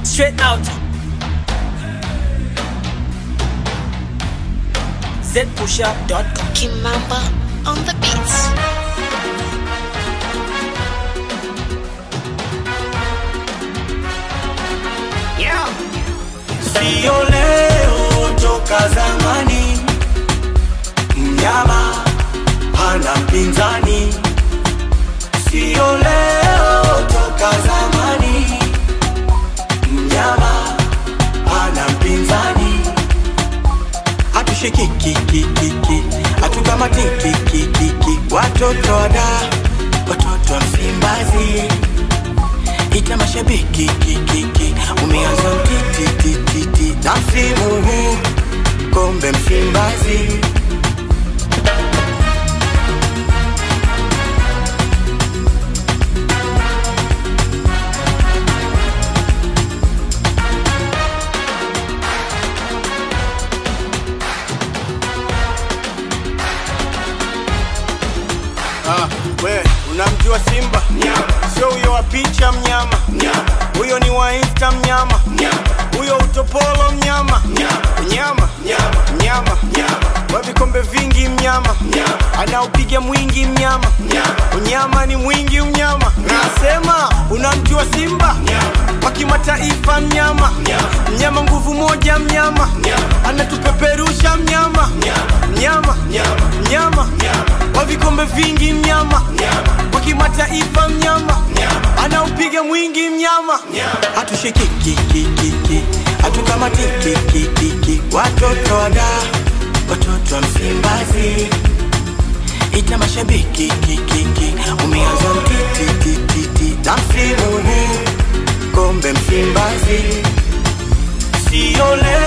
Straight out zpushup.com. Kimamba on the beats. Yeah. Sio leo toka zamani, mnyama hana mpinzani. Sio leo toka zamani, mnyama hana mpinzani. Hatushiki kiki, hatukamati kiki, watoto wada, watoto wa Msimbazi. Ita mashabiki kiki, umeanza titi, na msimu huu kombe Msimbazi. We, unamjua Simba? Sio huyo wa picha mnyama. Huyo ni wa Insta mnyama. Huyo utopolo mnyama. Mnyama. Wa vikombe vingi mnyama. Anaupiga mwingi mnyama. Unyama ni mwingi mnyama. Nasema unamjua Simba? Wa kimataifa mnyama. Mnyama nguvu moja mnyama. Anatupeperusha mnyama. Mnyama. Wa vikombe vingi mnyama. Wa kimataifa mnyama. Anaupiga mwingi mnyama. Hatushiki kiki, hatukamati kiki, watoto wada, watoto wa Msimbazi. Ita mashabiki kiki, umeanza titi, na msimu huu kombe Msimbazi. Sio leo